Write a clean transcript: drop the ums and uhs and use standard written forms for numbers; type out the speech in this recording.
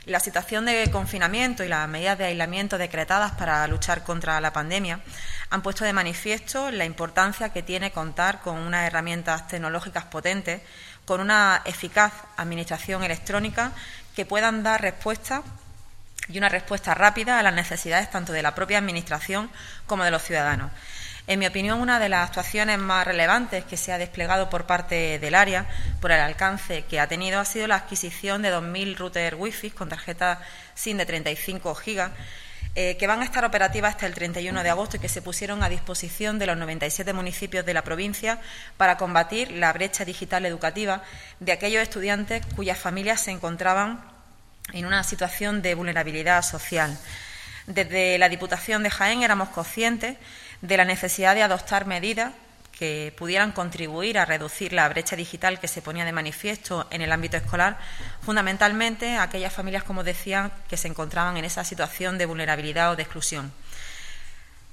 La situación de confinamiento y las medidas de aislamiento decretadas para luchar contra la pandemia han puesto de manifiesto la importancia que tiene contar con unas herramientas tecnológicas potentes, con una eficaz administración electrónica que puedan dar respuesta y una respuesta rápida a las necesidades tanto de la propia Administración como de los ciudadanos. En mi opinión, una de las actuaciones más relevantes que se ha desplegado por parte del área, por el alcance que ha tenido, ha sido la adquisición de 2.000 routers Wi-Fi con tarjetas SIM de 35 gigas, que van a estar operativas hasta el 31 de agosto y que se pusieron a disposición de los 97 municipios de la provincia para combatir la brecha digital educativa de aquellos estudiantes cuyas familias se encontraban en una situación de vulnerabilidad social. Desde la Diputación de Jaén éramos conscientes de la necesidad de adoptar medidas que pudieran contribuir a reducir la brecha digital que se ponía de manifiesto en el ámbito escolar, fundamentalmente a aquellas familias, como decía, que se encontraban en esa situación de vulnerabilidad o de exclusión.